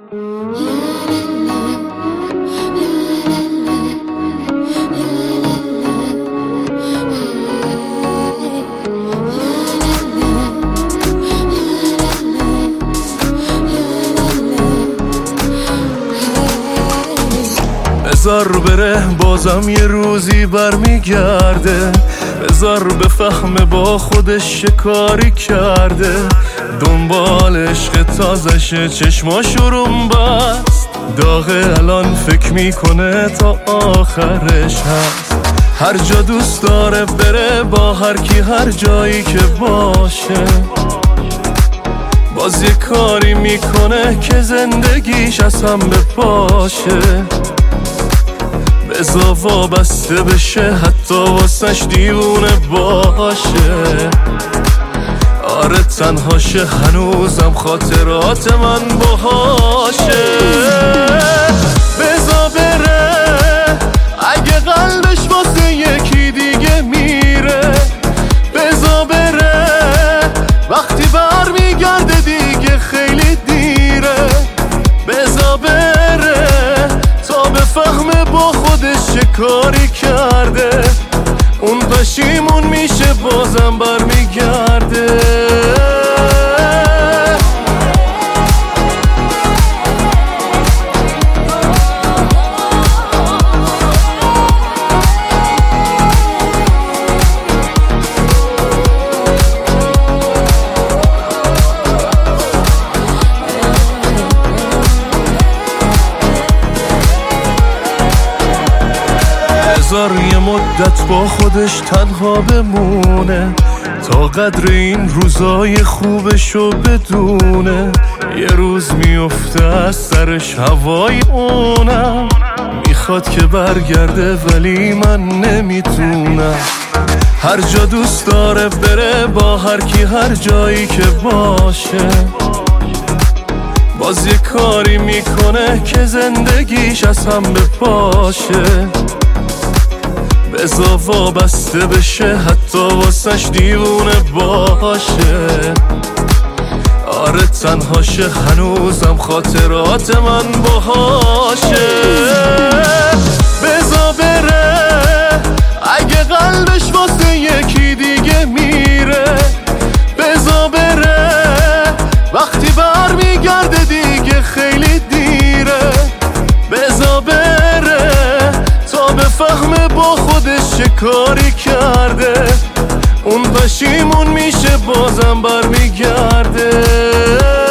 بذار بره بازم یه روزی برمیگرده، بذار بفهمه با خودش شکاری کرده، دنبال عشق تازشه چشماشو روم بست، داغه الان فکر میکنه تا آخرش هست. هر جا دوست داره بره با هر کی هر جایی که باشه، باز یه کاری میکنه که زندگیش از هم بپاشه، بذار وابسته بشه حتی واسش دیوونه باشه. آره تنهاشه هنوزم خاطرات من باهاشه. بذار بره اگه قلبش واسه یکی دیگه میره، بذار بره وقتی برمیگرده دیگه خیلی دیره، بذار بره تا بفهمه با خودش چه کاری کرده، اون پشیمون میشه بازم برمیگرده. بذار یه مدت با خودش تنها بمونه تا قدر این روزای خوبشو بدونه، یه روز میفته از سرش هوای اونم، میخواد که برگرده ولی من نمیتونم. هر جا دوست داره بره با هر کی هر جایی که باشه، باز یه کاری میکنه که زندگیش از هم بپاشه، بذار وابسته بشه حتی واسش دیوونه باشه. آره تنهاشه هنوزم خاطرات من باهاشه. بذار بره اگه قلبش واسه یکی دیگه میره، بذار بره وقتی برمیگرده دیگه خیلی دیره، بذار بره تا بفهمه با خودش چه کاری کرده، اون پشیمون میشه بازم برمیگرده.